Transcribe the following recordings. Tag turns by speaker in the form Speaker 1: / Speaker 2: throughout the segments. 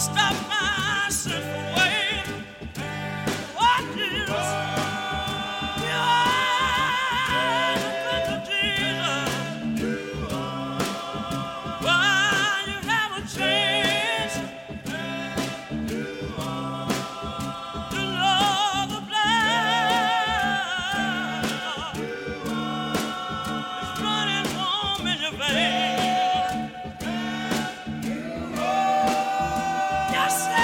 Speaker 1: stop my sinful way. Oh, Jesus, you are the Prince of Jesus. Why you haven't changed to know the blood is running warm in your veins. Yes, sir.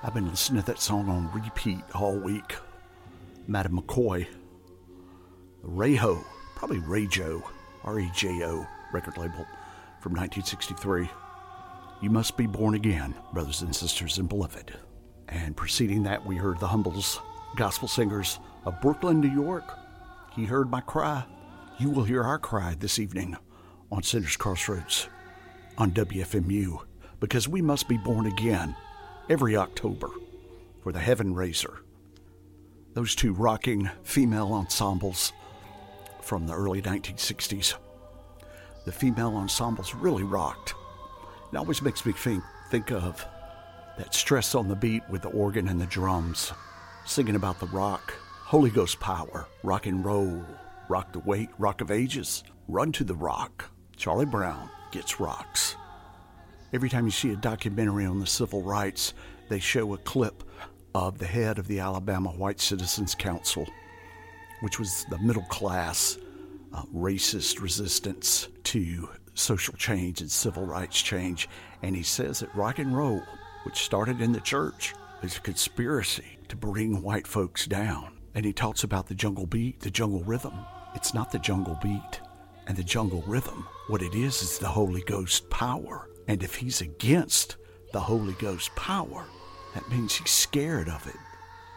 Speaker 2: I've been listening to that song on repeat all week. Madam McCoy, Rayjo, probably Rayjo, R-E-J-O record label from 1963. You Must Be Born Again, brothers and sisters and beloved. And preceding that, we heard the Humbles, gospel singers of Brooklyn, New York. He heard my cry. You will hear our cry this evening on Sinners Crossroads on WFMU, because we must be born again every October for the Heaven Raiser. Those two rocking female ensembles from the early 1960s. The female ensembles really rocked. It always makes me think of that stress on the beat with the organ and the drums, singing about the rock, Holy Ghost power, rock and roll, rock the weight, rock of ages, run to the rock. Charlie Brown gets rocks. Every time you see a documentary on the civil rights, they show a clip of the head of the Alabama White Citizens Council, which was the middle class racist resistance to social change and civil rights change. And he says that rock and roll, which started in the church, is a conspiracy to bring white folks down. And he talks about the jungle beat, the jungle rhythm. It's not the jungle beat and the jungle rhythm. What it is the Holy Ghost power. And if he's against the Holy Ghost power, that means he's scared of it.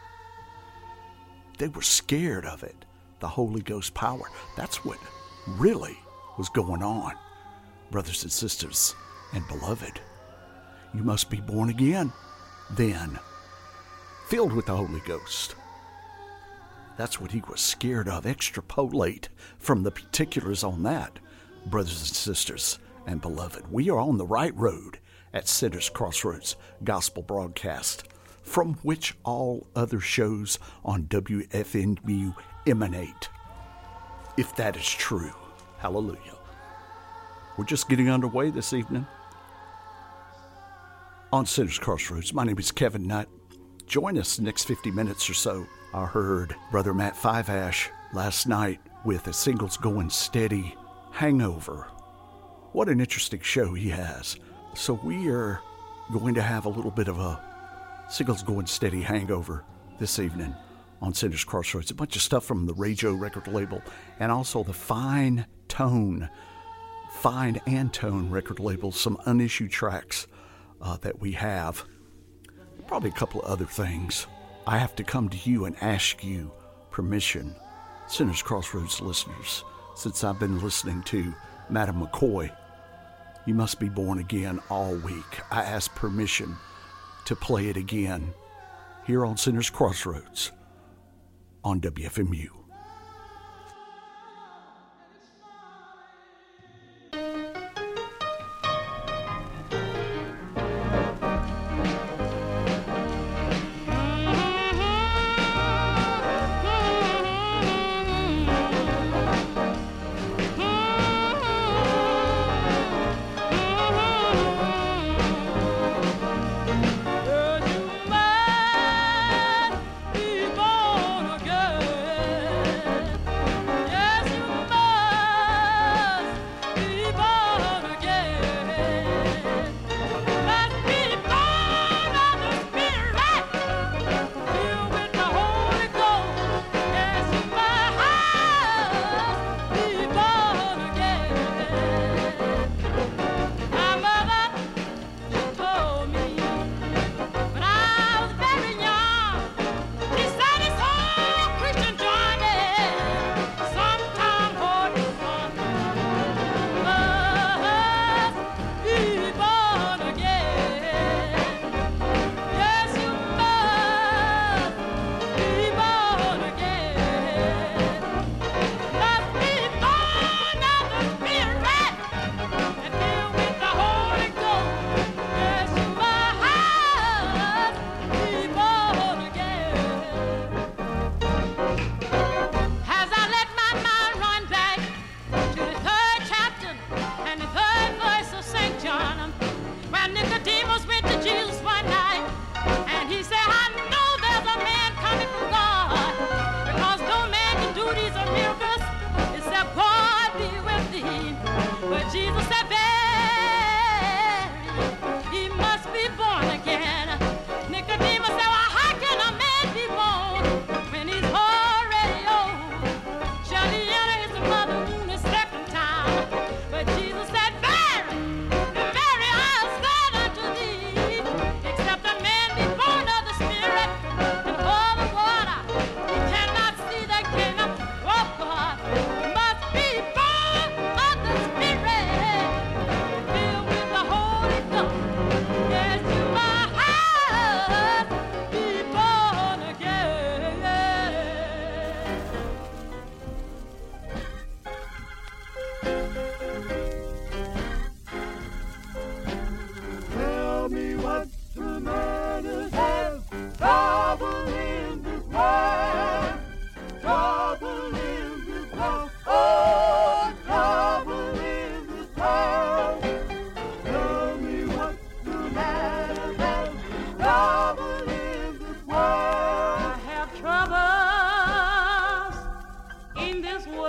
Speaker 2: They were scared of it, the Holy Ghost power. That's what really was going on, brothers and sisters and beloved. You must be born again, then, filled with the Holy Ghost. That's what he was scared of. Extrapolate from the particulars on that, brothers and sisters and beloved. We are on the right road at Sinners Crossroads Gospel Broadcast, from which all other shows on WFMU emanate. If that is true, hallelujah. We're just getting underway this evening on Sinners Crossroads. My name is Kevin Nutt. Join us the next 50 minutes or so. I heard Brother Matt Fiveash last night with a Singles Going Steady hangover. What an interesting show he has. So we are going to have a little bit of a Singles Going Steady hangover this evening on Sinners Crossroads. A bunch of stuff from the Rayjo record label, and also the Fine and Tone record label, some unissued tracks that we have. Probably a couple of other things. I have to come to you and ask you permission, Sinners Crossroads listeners, since I've been listening to Madam McCoy, You Must Be Born Again all week. I ask permission to play it again here on Sinners Crossroads on WFMU.
Speaker 1: Be born again.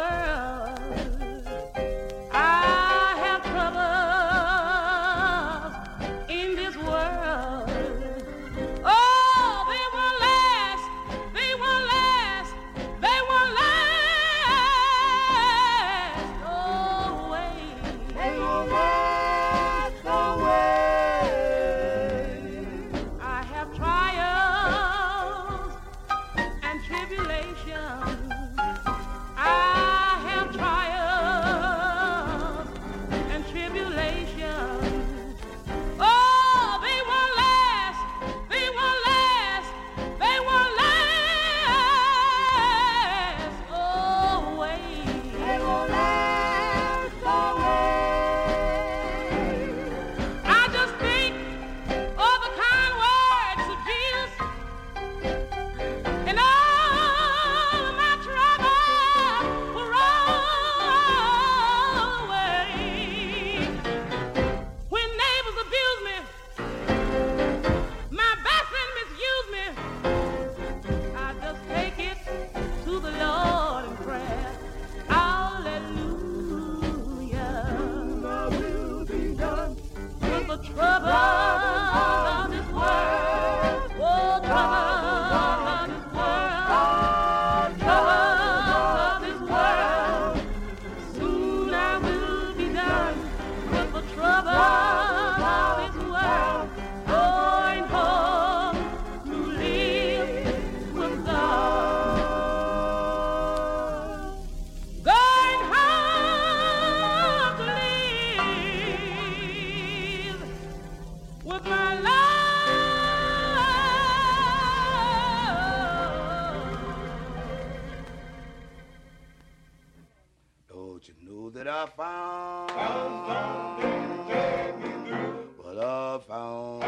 Speaker 3: world. I have troubles in this world. Oh, they won't last, they won't last, they won't last always. They won't last always. I have trials and tribulations. I have trials and tribulations. Oh, they won't last, they won't last, they won't last always. They won't last always. I just think of the kind words of Jesus and all of my troubles were all away. When neighbors abuse me, my best friend misuse me, I just take it to the Lord in prayer. Hallelujah. Thy will be done. With the troubles of this world, oh, troubles of this world, troubles of this world, soon I will be done with the troubles of this world, going home to live with God, going home to live with my Lord.
Speaker 4: Don't you know that I found what I found?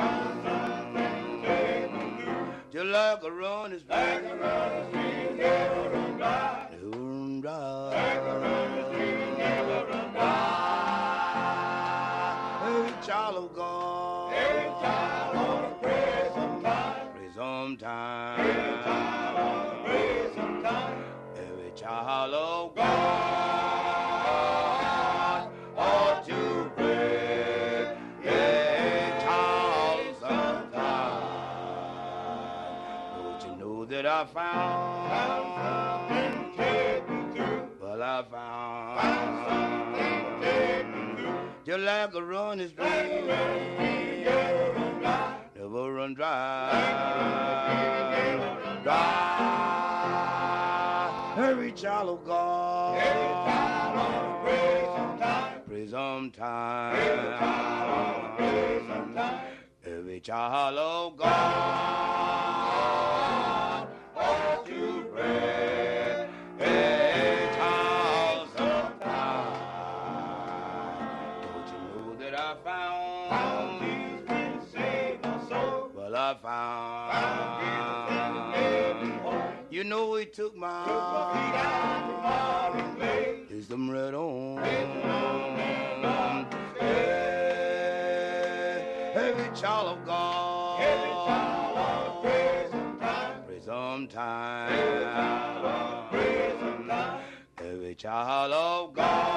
Speaker 4: Just like a run is never run dry. Every child of God, pray sometime. Every child of God ought to pray. Every child sometime. Don't you know that I found? Well, I found. Just like a run is free, never run dry. Every child of God, pray sometime. Every child of God ought to pray. Every child sometime. Don't you know that I found? Well, I found. You know he took my Is them right on. Every child of God, pray sometime. Every child of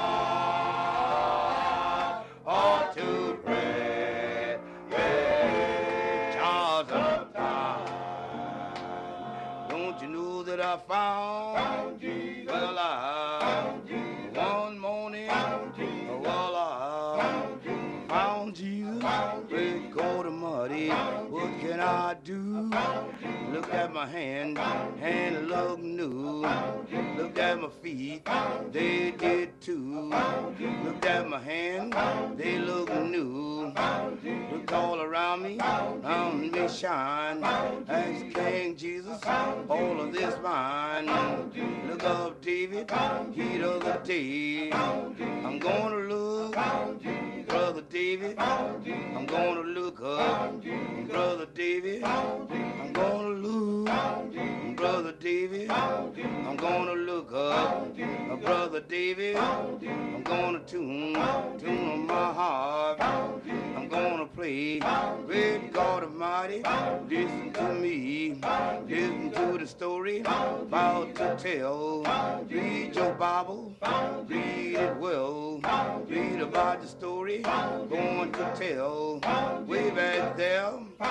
Speaker 4: God ought to pray. Every child sometime. Don't you know that I found Jesus? Well, one morning, well, I found Jesus. Great God Almighty, what can I do? Look at my hand look new. Look at my feet, they did too. Look at my hand, they look new. Look all around me shine. As King Jesus, all of this mine. Look up David, heat of the day. I'm gonna look Brother Davy. I'm gonna look up Brother Davy. I'm gonna look Brother Davy. I'm gonna look up Brother Davy. I'm gonna tune on my harp. I'm gonna play Great God Almighty. Listen to me. Listen to the story about to tell. Read your Bible. Read it well. Read about the story going to tell. Way back there,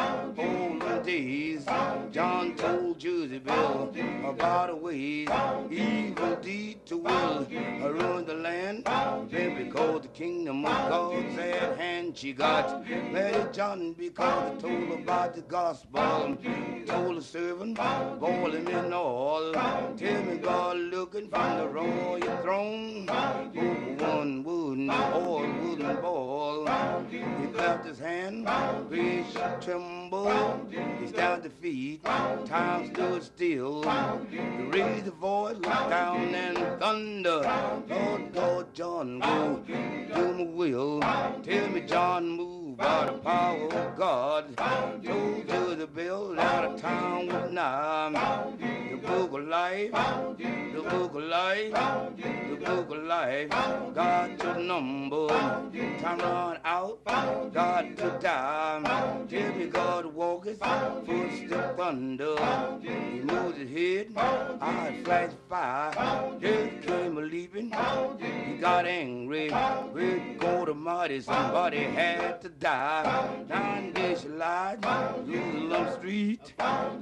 Speaker 4: olden days, John told Jezebel about a ways evil deed to will ruin the land. Then because the kingdom of God's at hand, she got mad at John because he told about the gospel. Told the servant, boil him in oil. Tell me God looking from the royal throne over one wooden oil wouldn't boil. He clapped his hand, grace trembled. He stamped the feet, time stood still. He raised the voice, looked down and thunder. Lord God, John, go do my will. Tell me, John, move by the power of God. Told to the bill out of town with nine. The book of life, the book of life, the book of life. Got your number, time run out, got to die. Tell me God walketh, footstep thunder. He moves his head, eyes flash fire. Death came a leaping, he got angry. With God Almighty, somebody had to die. 9 days she lied, Jerusalem street.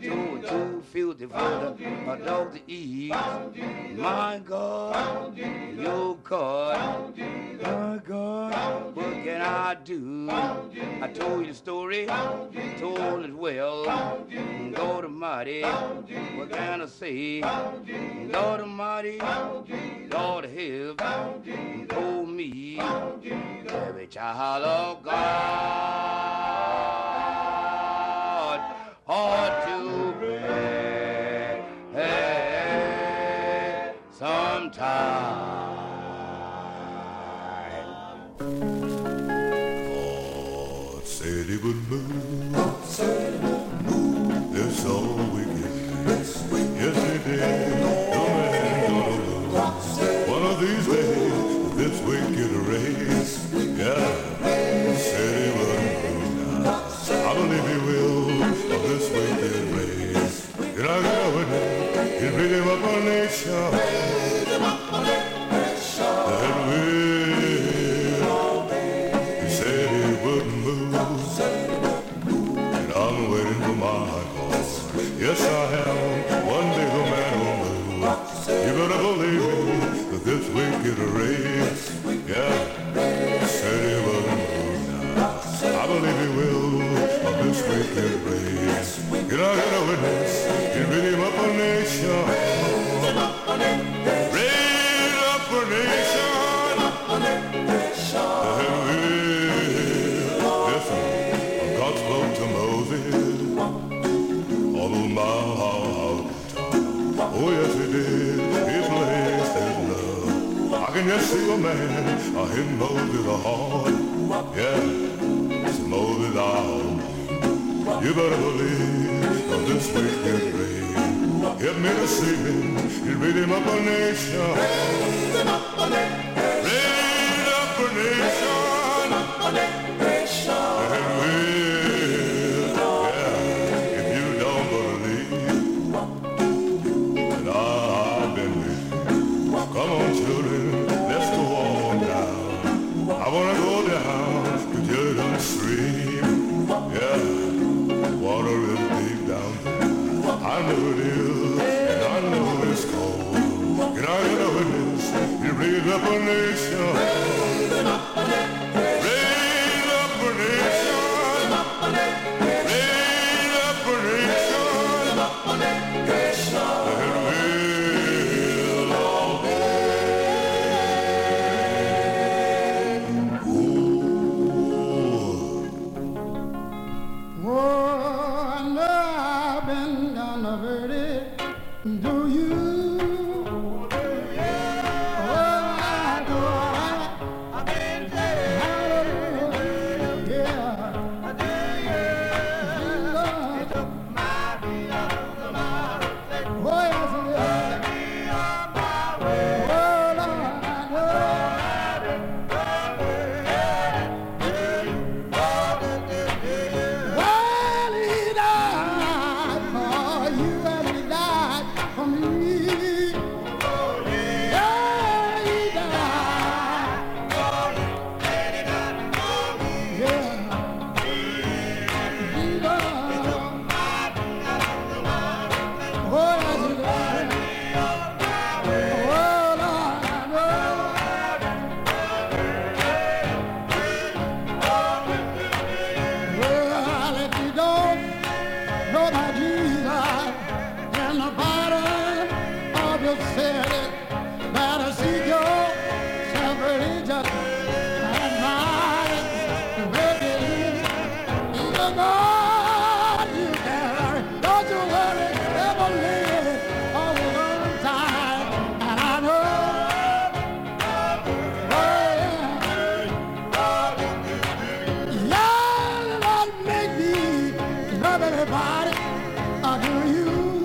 Speaker 4: Too filthy for a dog to eat. My God, your God, my God, what can I do? I told you the story, told it well. God Almighty, what can I say? God Almighty, Lord help, told me, every child of God ought to pray sometime.
Speaker 5: God said he would move. That's all we can say. Yes, he did. No man gonna move. One of these days, this wicked race. Yeah, said he would move. I believe he will of this wicked race. Did I get a witness? He beat him up on nation. That will. He said he wouldn't move. And I'm waiting for my call. Yes, I am. One day the man will move. You better believe me that this wicked race, yeah, said he wouldn't move now. I believe he will of this wicked race. Can I get a witness? He beat him up a nation. Raise up a nation. And listen, God spoke to Moses. All of my heart. Oh yes he did. He placed his love. I can just see a man hitting Moses a heart. Yeah, it's Moses out. You better believe on this wicked rain. Get me to see him. He'll beat him up a nation. Raise him up a nation. Raise up a nation. And we'll, yeah, if you don't believe, then I've been with you. Come on, children, let's go on down. I wanna go down to Jordan Stream. Yeah, water is deep down there. I know it is, and I know it's cold. Can I get a witness? You raise up a nation. Raise up a nation. Raise up a nation. Raise up a nation. And we'll all
Speaker 6: Oh, I know I've been converted. Do you? Oh, I know I've been saved. just admire the way they live. Even God, you can. Don't you worry, ever live all the long time. And I know, yeah, Lord, make me love everybody. Do you?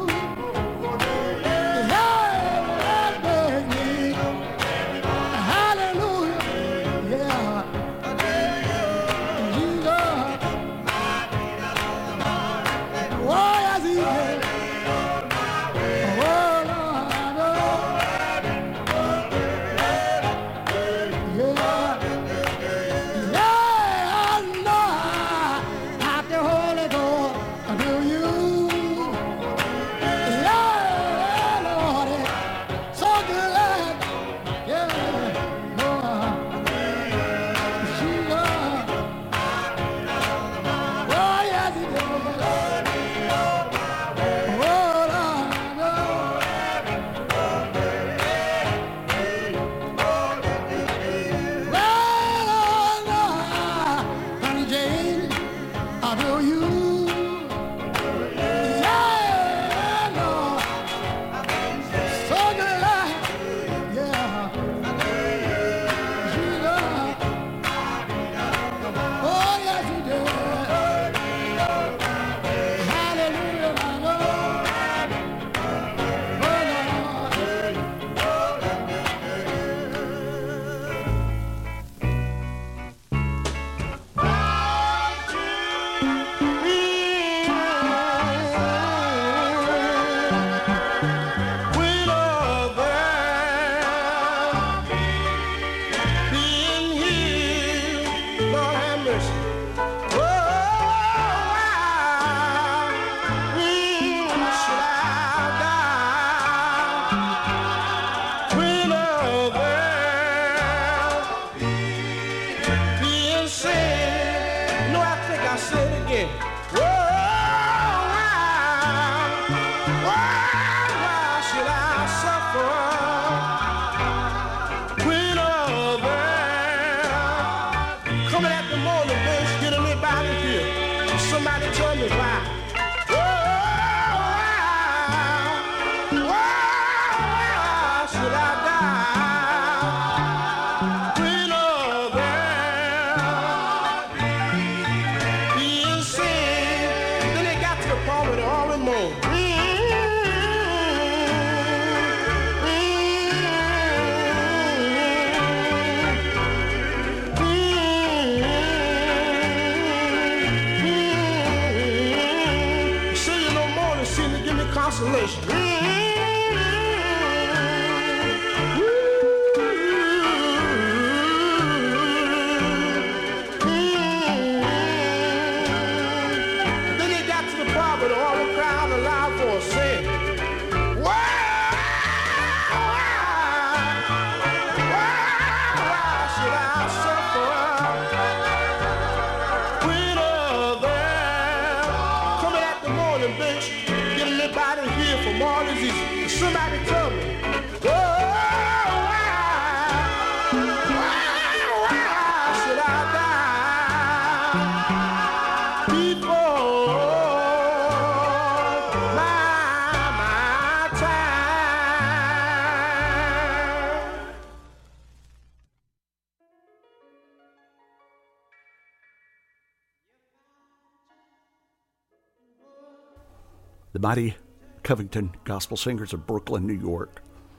Speaker 2: The mighty Covington Gospel Singers of Brooklyn, New York.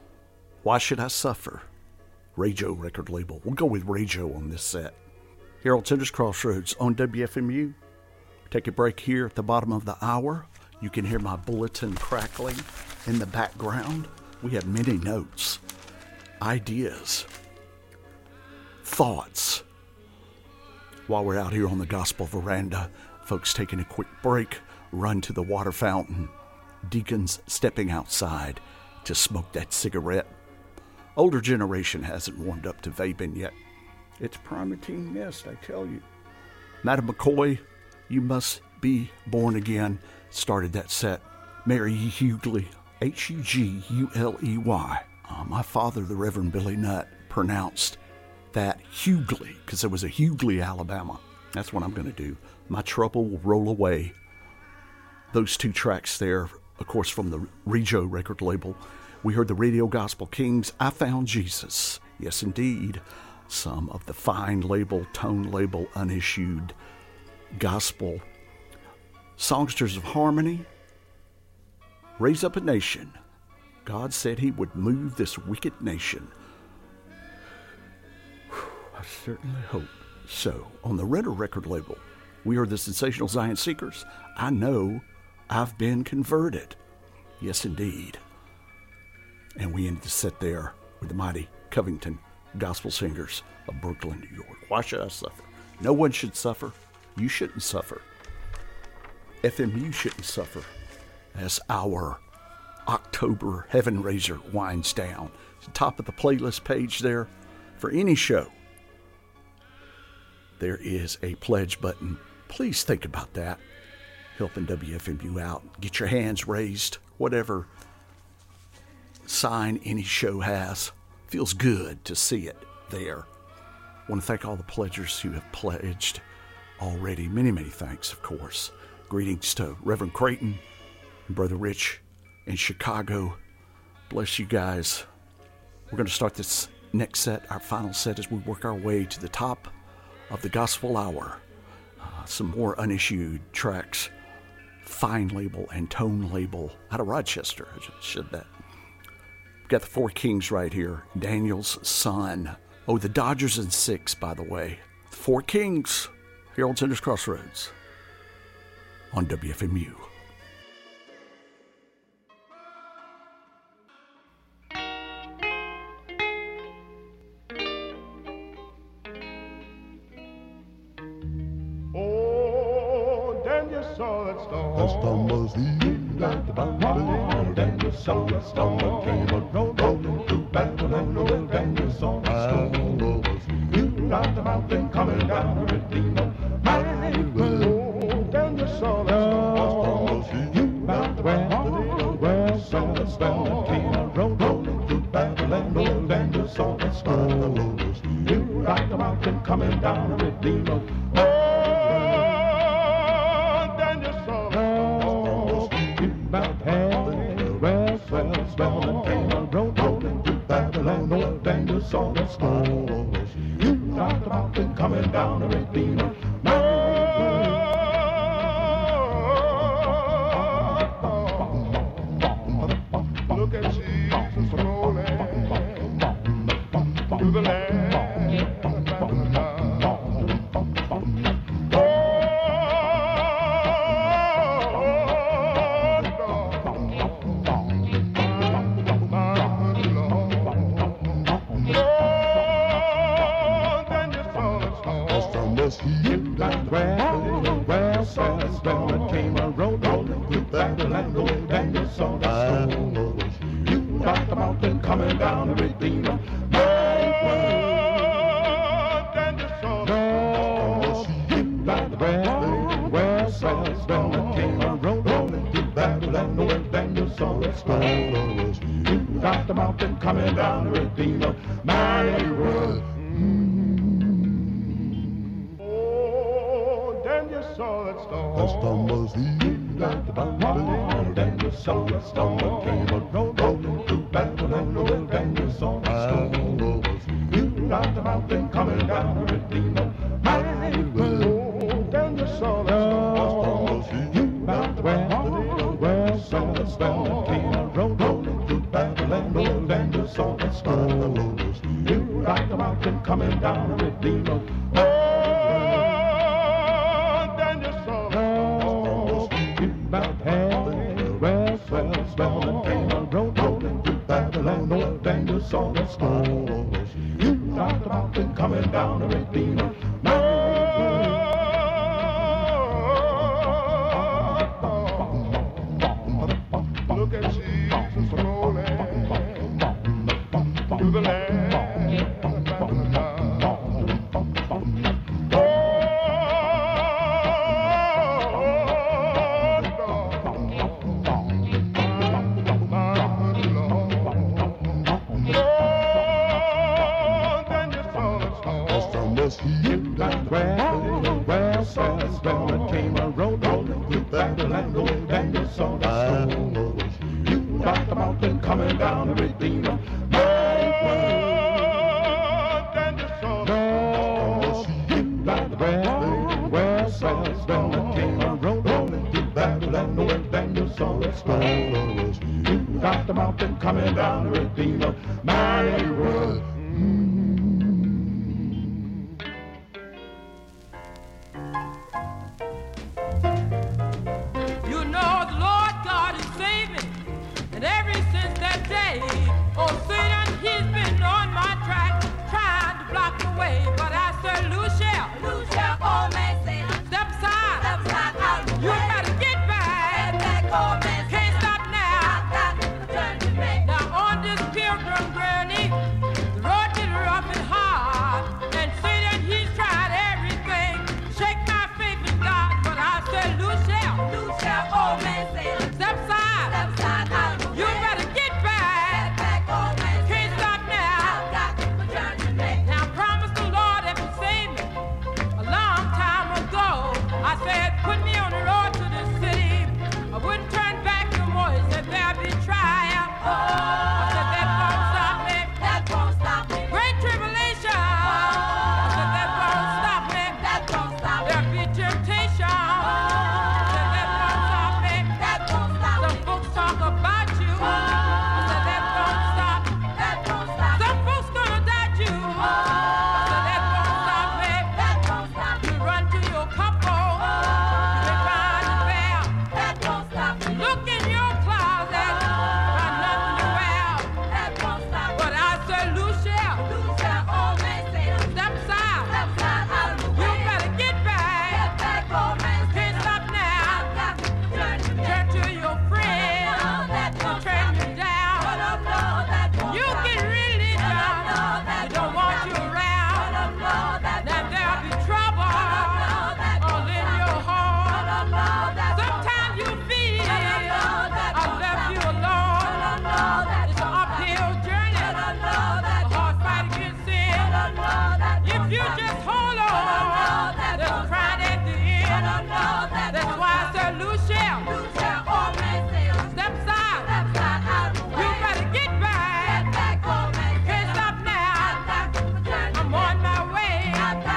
Speaker 2: Why Should I Suffer? Ray Joe record label. We'll go with Ray Joe on this set. Here on Tender's Crossroads on WFMU. Take a break here at the bottom of the hour. You can hear my bulletin crackling in the background. We have many notes, ideas, thoughts. While we're out here on the gospel veranda, folks taking a quick break, run to the water fountain, deacons stepping outside to smoke that cigarette. Older generation hasn't warmed up to vaping yet. It's Primatine Mist, I tell you. Madam McCoy, You Must Be Born Again started that set. Mary Hughley, Huguley. My father, the Reverend Billy Nutt, pronounced that Hughley, because there was a Hughley, Alabama. That's what I'm going to do. My Trouble Will Roll Away. Those two tracks there, of course, from the Rejo record label. We heard the Radio Gospel Kings, I Found Jesus. Yes, indeed. Some of the fine label, tone label, unissued gospel. Songsters of Harmony, Raise Up a Nation. God said he would move this wicked nation. I certainly hope so. On the Ritter record label, we are the Sensational Zion Seekers. I know I've been converted. Yes, indeed. And we ended the set there with the mighty Covington Gospel Singers of Brooklyn, New York. Why should I suffer? No one should suffer. You shouldn't suffer. FMU shouldn't suffer. As our October Heaven Raiser winds down. It's the top of the playlist page there for any show. There is a pledge button. Please think about that. Helping WFMU out. Get your hands raised. Whatever sign any show has. Feels good to see it there. I want to thank all the pledgers who have pledged already. Many, many thanks, of course. Greetings to Reverend Creighton and Brother Rich in Chicago. Bless you guys. We're going to start this next set, our final set, as we work our way to the top of the Gospel Hour. Some more unissued tracks, fine label and tone label out of Rochester. I just said that. We've got the Four Kings right here. Daniel's Son. Oh, the Dodgers in 6, by the way. The Four Kings. Harold Sanders Crossroads on WFMU.
Speaker 5: Oh, Daniel saw that storm. The storm was heaving like the mountain. Daniel saw that storm. Came a rolling through Babylon. Oh, Daniel saw that storm. Heaving like the mountain, coming down the Redeemer. Mighty good. Daniel saw that storm. Heaving like the mountain. Where saw that storm. Came a rolling through Babylon. Oh, Daniel saw that storm. Heaving like the mountain, coming down the Redeemer. Saw the storm. You knocked the mountain coming down the Redeemer. Look at Jesus rolling through the land. Coming down the Redeemer. Where Saul's Bella came a rolling through Babylon. Where Daniel saw the storm. You got the mountain coming down the Redeemer. Mighty word. Oh, Daniel saw that storm. The storm was heaving like the mountain. Daniel saw the storm. Came a rolling through Babylon. Where Daniel saw the storm. You got the mountain coming down the Redeemer. Mighty word. Daniel saw the storm. You got the mountain. Where saw the storm. Came a rolling through Babylon. Where Daniel saw the storm. You got the mountain coming down the Redeemer. Saw the storm. You knocked the mountain coming down the Redeemer. Look at Jesus rolling through the land. was he like well, swell, and came a rolling through Babylon, going down the song. You got the mountain coming down the Redeemer. Well, swell, and came a rolling through Babylon, going down the song. You got the mountain coming down the Redeemer. Mighty world.
Speaker 3: You know the Lord God is saving, and ever since that day, oh Satan, he's been on my track, trying to block the way. But I said, Lucia, old man Satan, step aside, out of the way. You better get back, old man Satan. Can't stop now. I got to turn to me. Now on this pilgrim journey, the road is rough and hard, and Satan, he's tried everything, shake my faith in God. But I said, Lucia, old man Satan, step aside, out of the way. You better get back, old man Satan. Can't stop now. I got to turn to me. Now I promised the Lord if He saved me a long time ago, I said, put me on the road to the city. I wouldn't turn back no more. He said, there'll be trial. I said, that won't stop me. That won't stop me. Great tribulation. I said, that won't stop me. That won't stop me. There'll be temptation. I said, that won't stop me. That won't stop me. Some folks talk about you. I said, that won't stop. That won't stop. Some folks gonna doubt you. I said, that won't stop me. That won't stop. You run to your couple. You may find a bear. That won't stop me. Look in your closet. Find nothing to wear. That won't stop. But I said, Lucia, old man Satan, step aside, out of the way. You better get back, old man Satan. Can't stop now. I got to turn to your friend. They'll turn you down. You get really down. They don't want you around. Now there'll be trouble all in your heart. Sometimes you feel I left you alone. It's an uphill journey, a hard fight against sin. If you just hold on, there's pride at the end. That's why I said, Lucia, old man Satan, step aside. You better get back. Can't stop now. I'm on my way.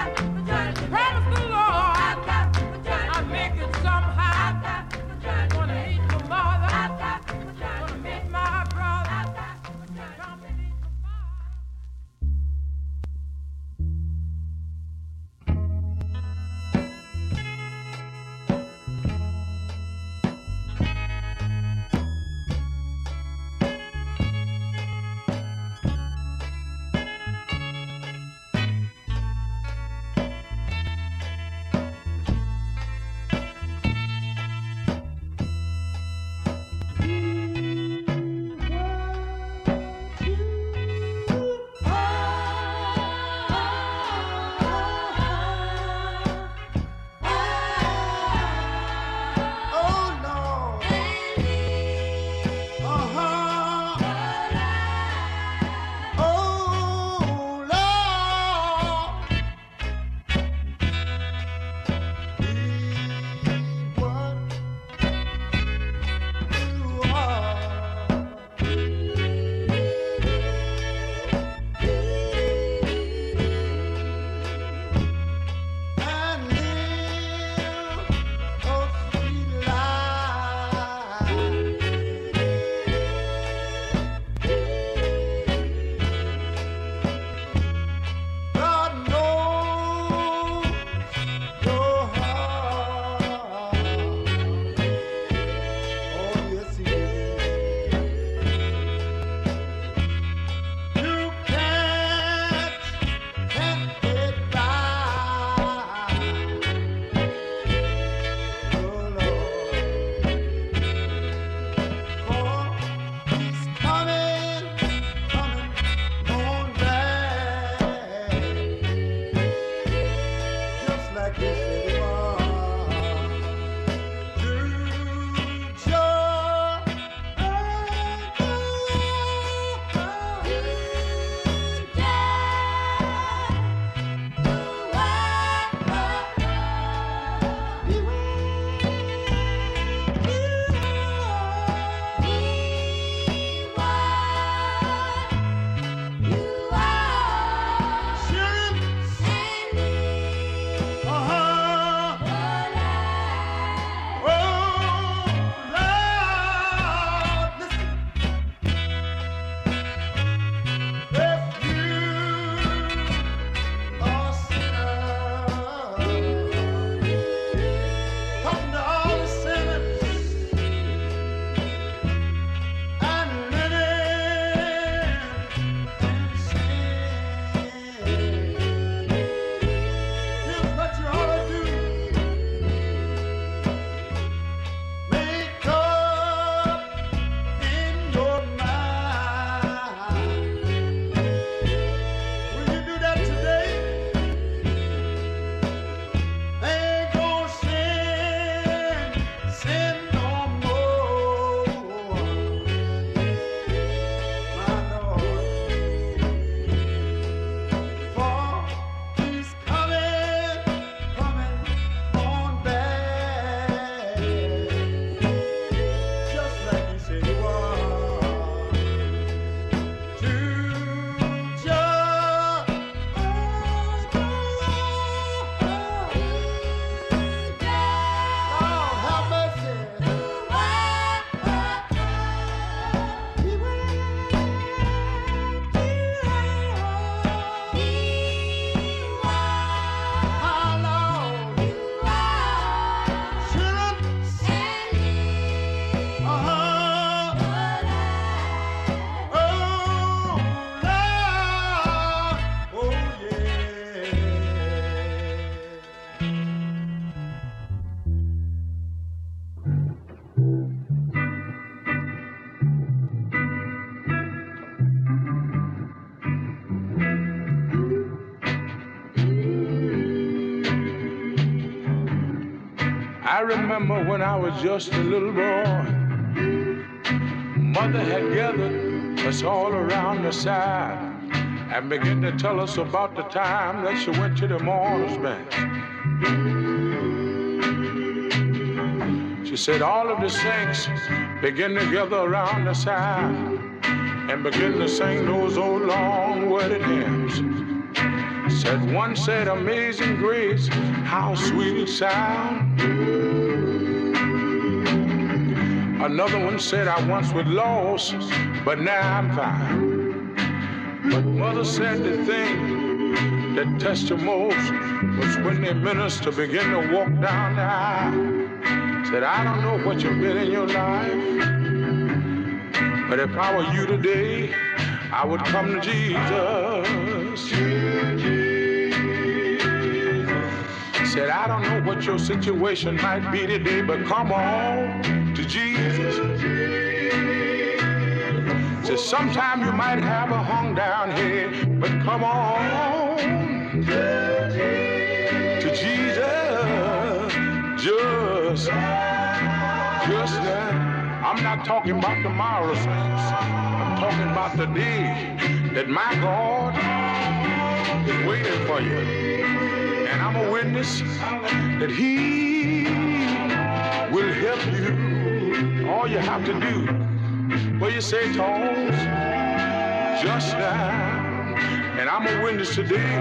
Speaker 3: Promise the Lord I'll make it somehow. Gonna meet my mother. Gonna meet my brother. Gonna meet my father. 'Cause I said, Lucia, old man Satan, step aside. You better get back. Can't stop now. I got to turn to me. Now promise the Lord I'll make it somehow. Gonna meet my mother. Gonna meet my brother. Gonna meet my father. 'Cause I said, Lucia, old man Satan, step aside. You better get back. Can't stop now. I got to turn to me.
Speaker 7: Thank you. I remember when I was just a little boy, Mother had gathered us all around the side and began to tell us about the time that she went to the mourners bench. She said all of the saints began to gather around the side and began to sing those old long worded hymns. Said one said, "Amazing Grace, how sweet it sound." Another one said, "I once was lost, but now I'm found." But Mother said the thing that touched her most was when the minister began to walk down the aisle. Said, "I don't know what you've been in your life, but if I were you today, I would come to Jesus." Said, "I don't know what your situation might be today, but come on to Jesus." Said, "Sometime you might have a hung down head, but come on to Jesus. Just now." I'm not talking about tomorrow, saints. I'm talking about the day that my God is waiting for you. And I'm a witness that He will help you. All you have to do, well, you say, "Tones, just now." And I'm a witness today.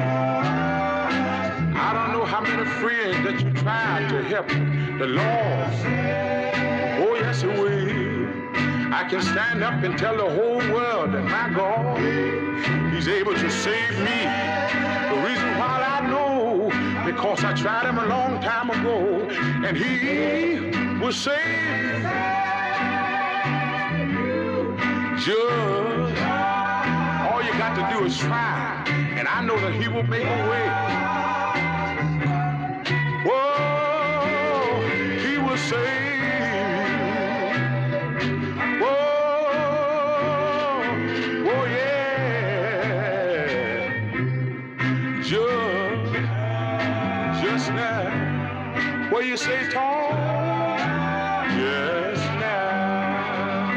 Speaker 7: I don't know how many friends that you tried to help the Lord. Oh, yes, it will. I can stand up and tell the whole world that my God, He's able to save me. The reason why I know, because I tried Him a long time ago, and He will save. Just all you got to do is try, and I know that He will make a way. Whoa, He will save. What you say, Tom? Yes, now.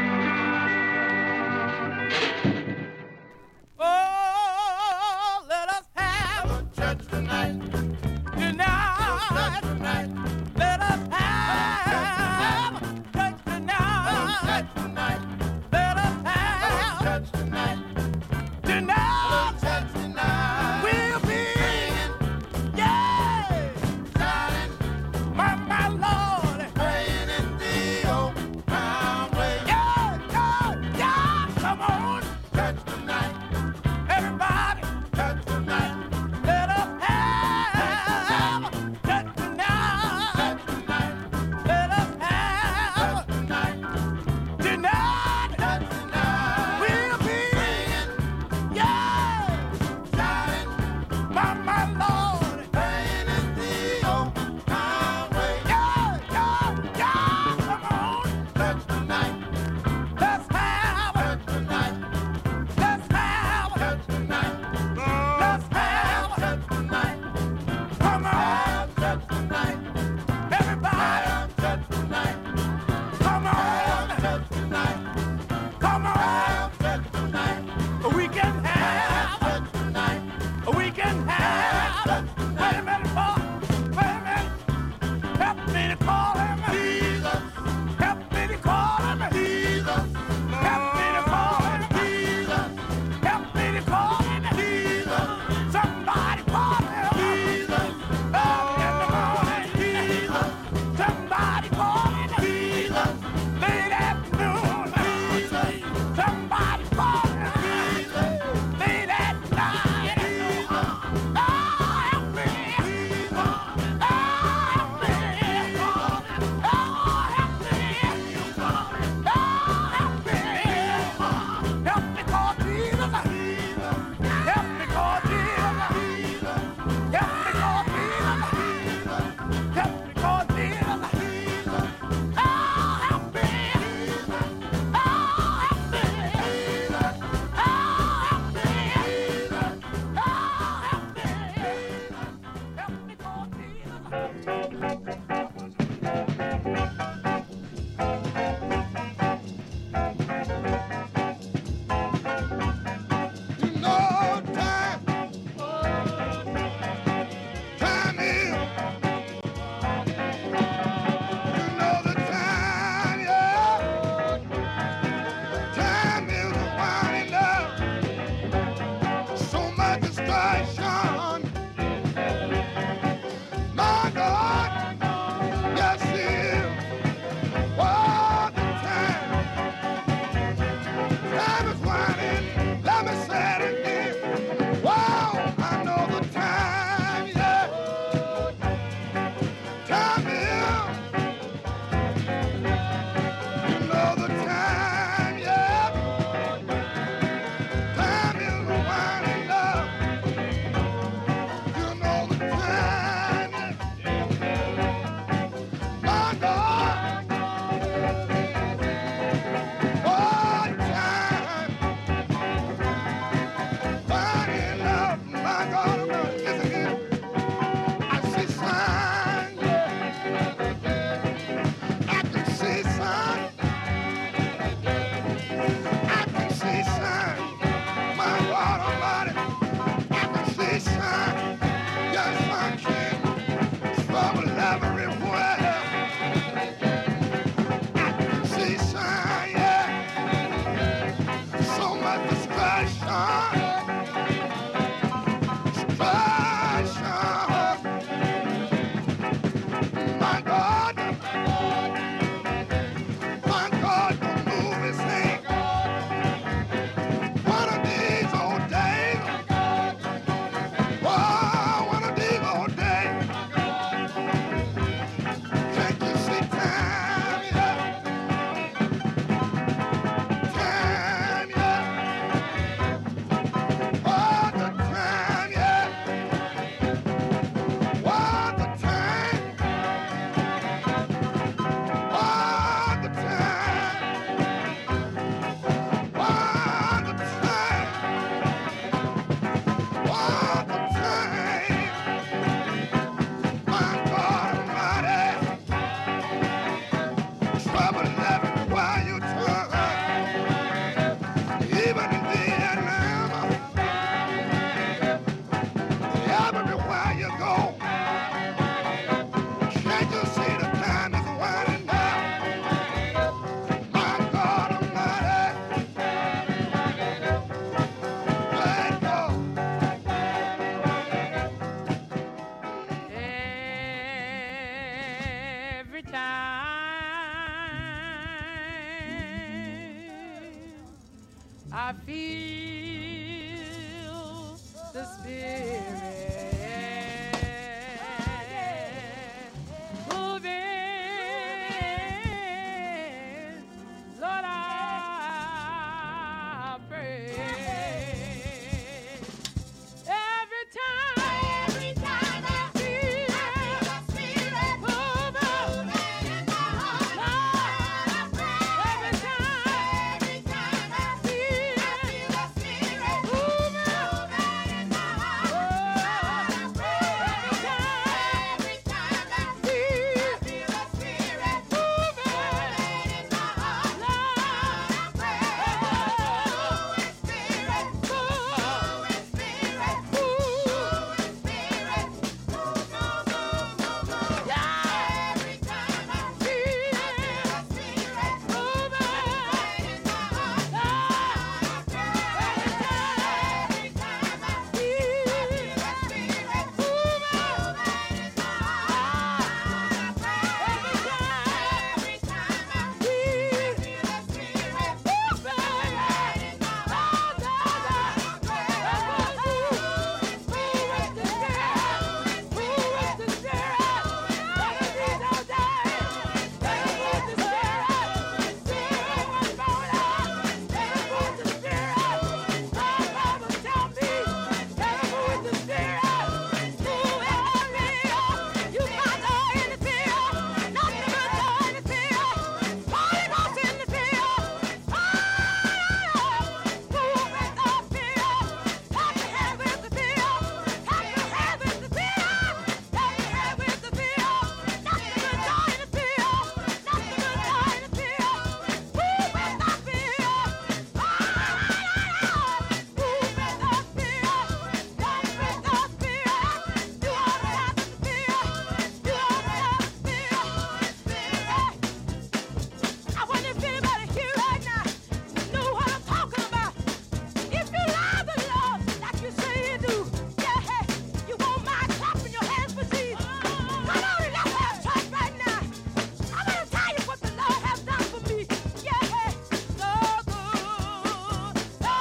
Speaker 1: Oh, let us have a church tonight. Tonight. Let us have a church tonight. Let us have a church tonight. We'll be my Lord, praying in the
Speaker 3: I feel the Spirit moving. Lord, I pray. Every time I feel the Spirit moving in my heart, Lord, every time I feel the Spirit moving in my heart, every time I feel the Spirit moving in my heart, Lord, Holy Spirit, Holy Spirit, Holy Spirit, move, move, move, move, move. Yeah. Every time I feel the Spirit moving in my heart, Lord, every time I feel the Spirit moving in my heart, every time I feel the Spirit moving in my heart, I wonder if anybody here right now know what I'm talking about. If you love the Lord like you say you do, yeah, hey, you won't mind clapping your hands for Jesus. Come on and let's have church right now. I'm gonna tell you what the Lord has done for me. Yeah, hey, so good, so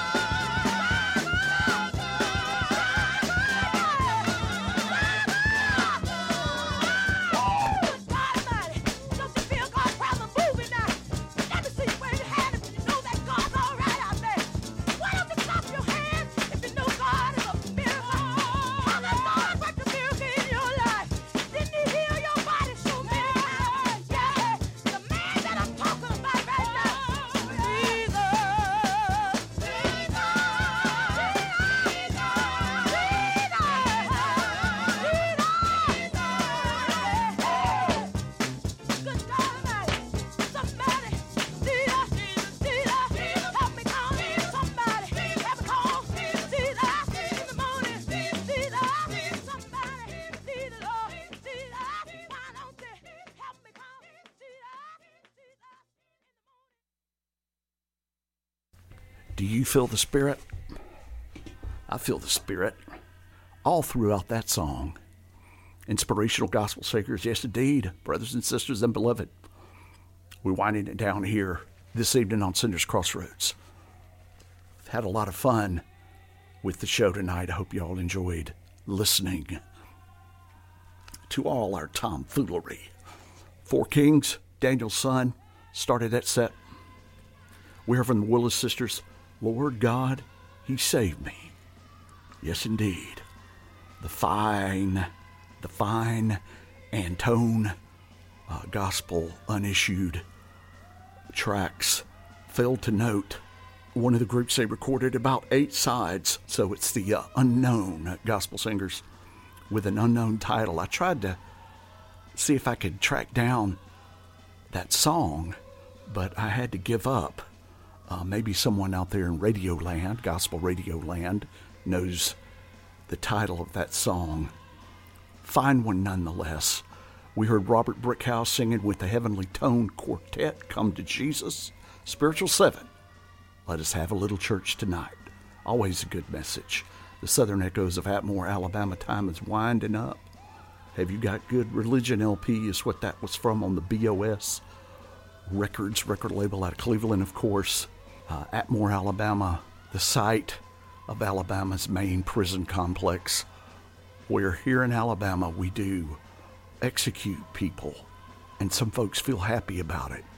Speaker 3: God Almighty, don't you feel God's presence moving now? Let me see you wave your hand if you know that God's all right out there. Why don't you clap your hands if you know God is a miracle? How the Lord worked a miracle in your life? Didn't He heal your body so many times? Yeah, the man that I'm talking about right now, Jesus, Good God Almighty, somebody, Jesus, help me call somebody, help me call Jesus in the morning, Jesus, somebody, Jesus, Lord, Jesus, why don't they help me call Jesus.
Speaker 2: Do you feel the Spirit? I feel the Spirit all throughout that song. Inspirational gospel singers, yes indeed, brothers and sisters and beloved. We're winding it down here this evening on Cinder's Crossroads. I've had a lot of fun with the show tonight. I hope you all enjoyed listening to all our tomfoolery. Four Kings, Daniel's son, started that set. We heard from the Willis sisters, Lord God, He saved me. Yes, indeed. The fine and tone gospel unissued tracks failed to note one of the groups they recorded about 8 sides, so it's the unknown gospel singers with an unknown title. I tried to see if I could track down that song, but I had to give up. Maybe someone out there in Radio Land, Gospel Radio Land, knows the title of that song. Fine one nonetheless. We heard Robert Brickhouse singing with the Heavenly Tone Quartet, Come to Jesus. Spiritual 7, Let Us Have a Little Church Tonight. Always a good message. The Southern Echoes of Atmore, Alabama time is winding up. Have You Got Good Religion LP is what that was from on the BOS Records record label out of Cleveland, of course. Atmore, Alabama, the site of Alabama's main prison complex, where here in Alabama we do execute people, and some folks feel happy about it.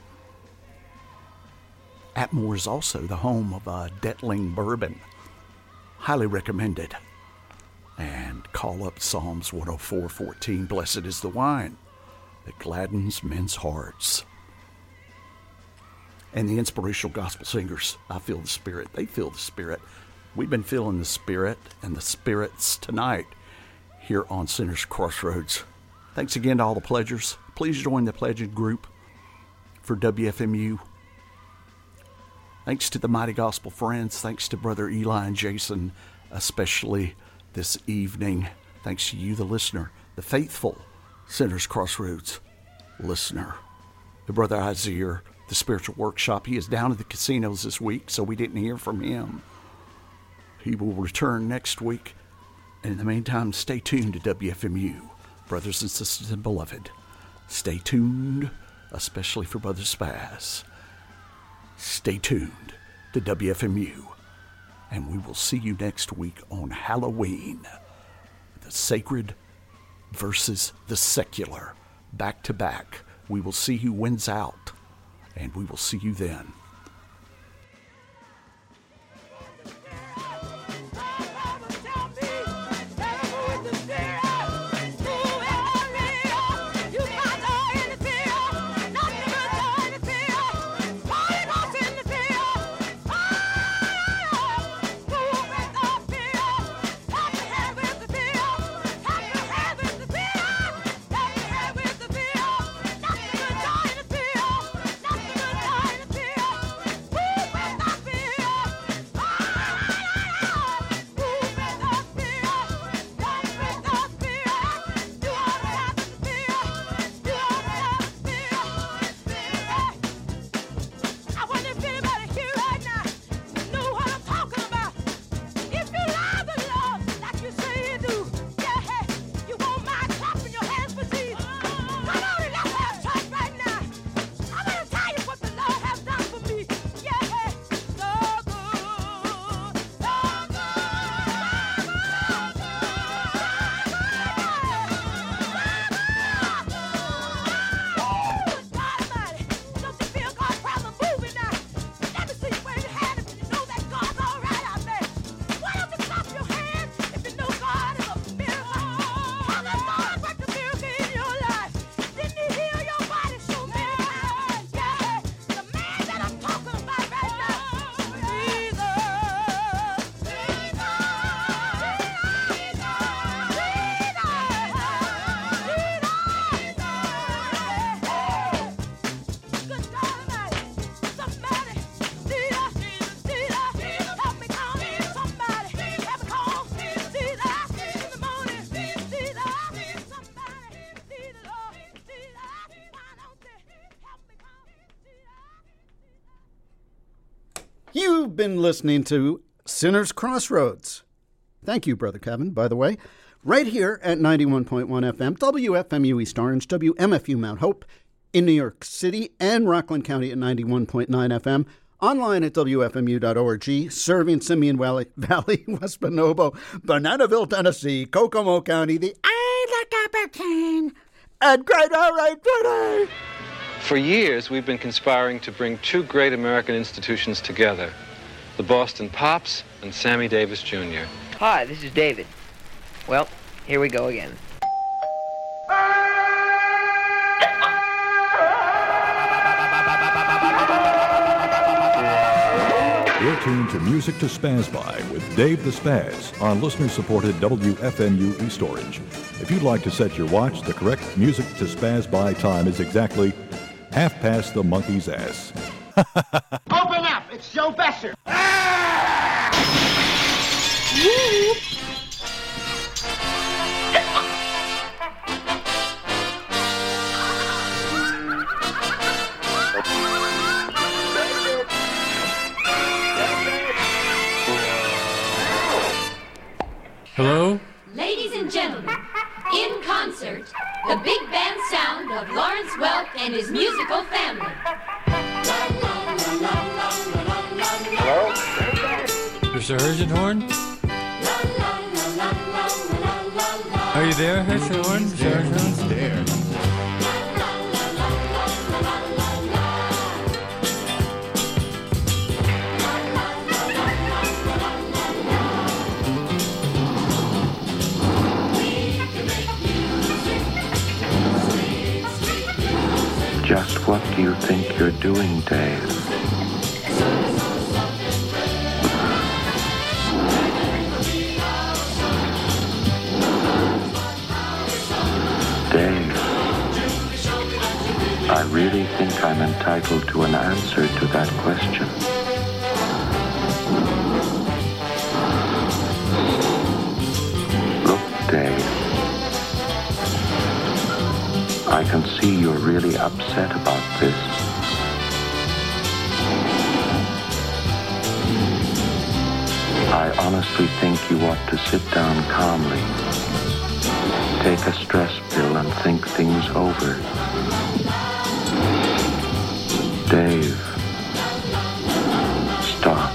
Speaker 2: Atmore is also the home of Detling Bourbon. Highly recommended. And call up Psalms 104:14. Blessed is the wine that gladdens men's hearts. And the inspirational gospel singers, I feel the Spirit. They feel the Spirit. We've been feeling the Spirit and the spirits tonight here on Sinners Crossroads. Thanks again to all the pledgers. Please join the pledging group for WFMU. Thanks to the Mighty Gospel Friends. Thanks to Brother Eli and Jason, especially this evening. Thanks to you, the listener, the faithful Sinners Crossroads listener. The Brother Isaiah, the Spiritual Workshop, he is down at the casinos this week, so we didn't hear from him. He will return next week. And in the meantime, stay tuned to WFMU. Brothers and sisters and beloved, stay tuned, especially for Brother Spaz. Stay tuned to WFMU, and we will see you next week on Halloween. The sacred versus the secular, back to back. We will see who wins out, and we will see you then.
Speaker 8: You've been listening to Sinners Crossroads. Thank you, Brother Kevin, by the way. Right here at 91.1 FM, WFMU East Orange, WMFU Mount Hope in New York City, and Rockland County at 91.9 FM. Online at WFMU.org, serving Simeon Valley, West Bonobo, Bananaville, Tennessee, Kokomo County, the Isle of Capertine, and Great All City.
Speaker 9: For years, we've been conspiring to bring two great American institutions together, the Boston Pops and Sammy Davis Jr.
Speaker 10: Hi, this is David. Well, here we go again.
Speaker 11: You're tuned to Music to Spaz By with Dave the Spaz on listener-supported WFMU East Orange. If you'd like to set your watch, the correct Music to Spaz By time is exactly 1/2 the monkey's ass.
Speaker 12: Open up! It's Joe Besser!
Speaker 13: Hello?
Speaker 14: Ladies and gentlemen, in concert, the big band sound of Lawrence Welk and his musical family.
Speaker 13: Mr. Herzenhorn? Are you there, Herzenhorn? Mr. Herzenhorn?
Speaker 15: There.
Speaker 16: Just what do you think you're doing, Dave? Dave, I really think I'm entitled to an answer to that question. Look, Dave, I can see you're really upset about this. I honestly think you ought to sit down calmly, take a stress pill and think things over. Dave, stop.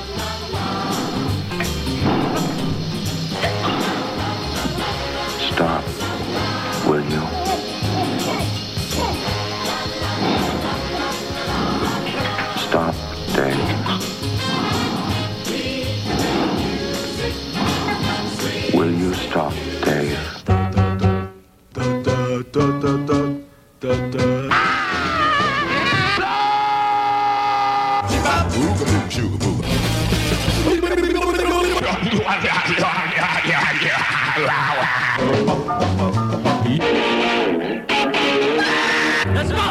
Speaker 16: Stop, will you? Stop, Dave. Will you stop, Dave?
Speaker 3: Let's go!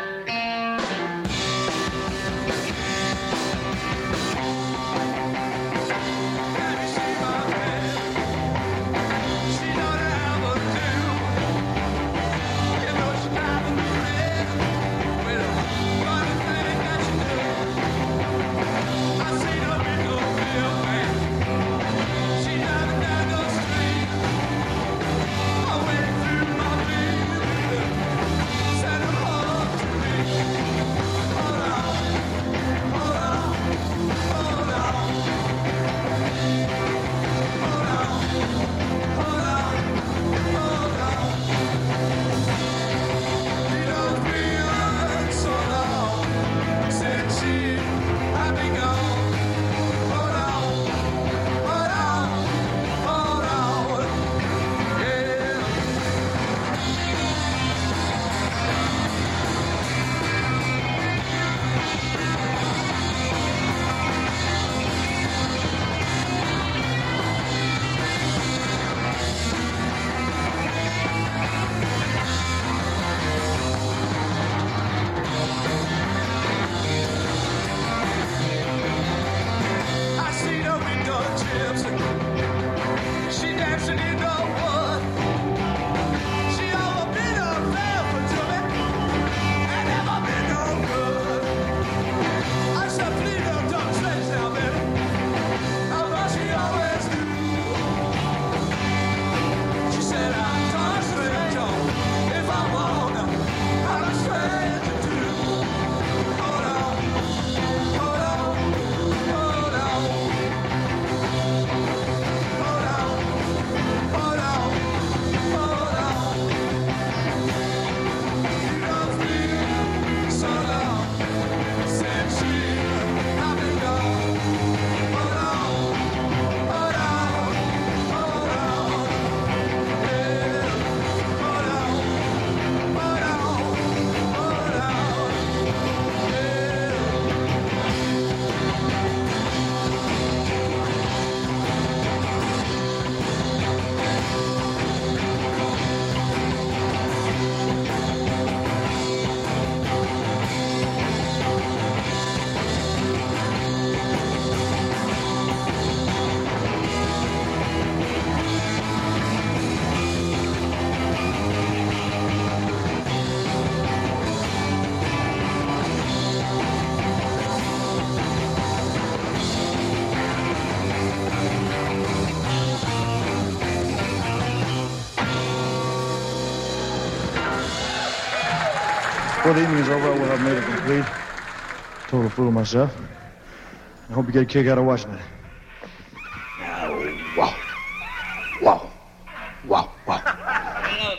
Speaker 17: Well, the evening is over. Well, I've made it complete. Total fool of myself. I hope you get a kick out of watching it.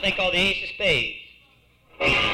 Speaker 15: thing called the Ace of Spades.